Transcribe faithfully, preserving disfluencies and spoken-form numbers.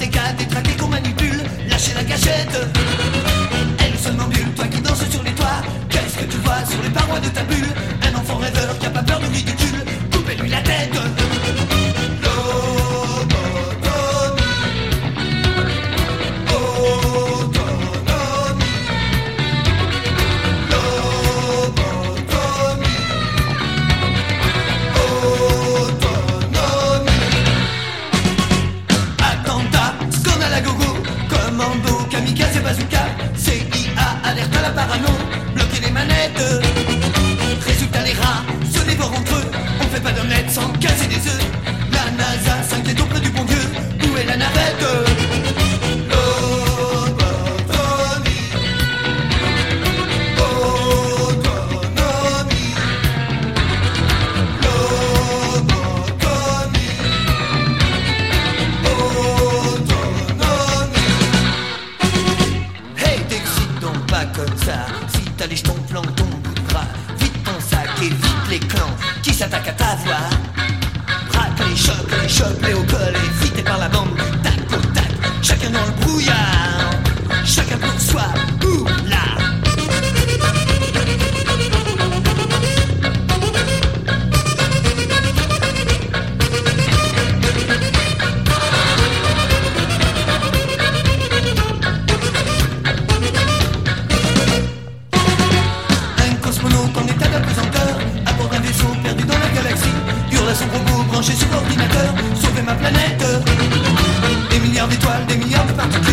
des cas, détraqués qu'on manipule, lâcher la cachette. Elle somnambule, toi qui danses sur les toits. Qu'est-ce que tu vois sur les parois de ta bulle? Un enfant rêveur qui a pas peur du ridicule. Coupez-lui la tête. Kamikaze bazooka, C I A, alerte à la parano, bloquer les manettes. Résultat les rats se dévorent entre eux, on fait pas d'omelette sans casser des œufs. La NASA s'inquiète auprès du bon Dieu, où est la navette? Si t'as les jetons plans, ton bout de bras, vite ton sac, évite les clans qui s'attaquent à ta voix. Rate les chocs, les chocs, les hauts cols, évité par la bande, tac au tac, chacun dans le brouillard, chacun pour soi, ou là. Son robot branché sur l'ordinateur, sauver ma planète. Des milliards d'étoiles, des milliards de particules.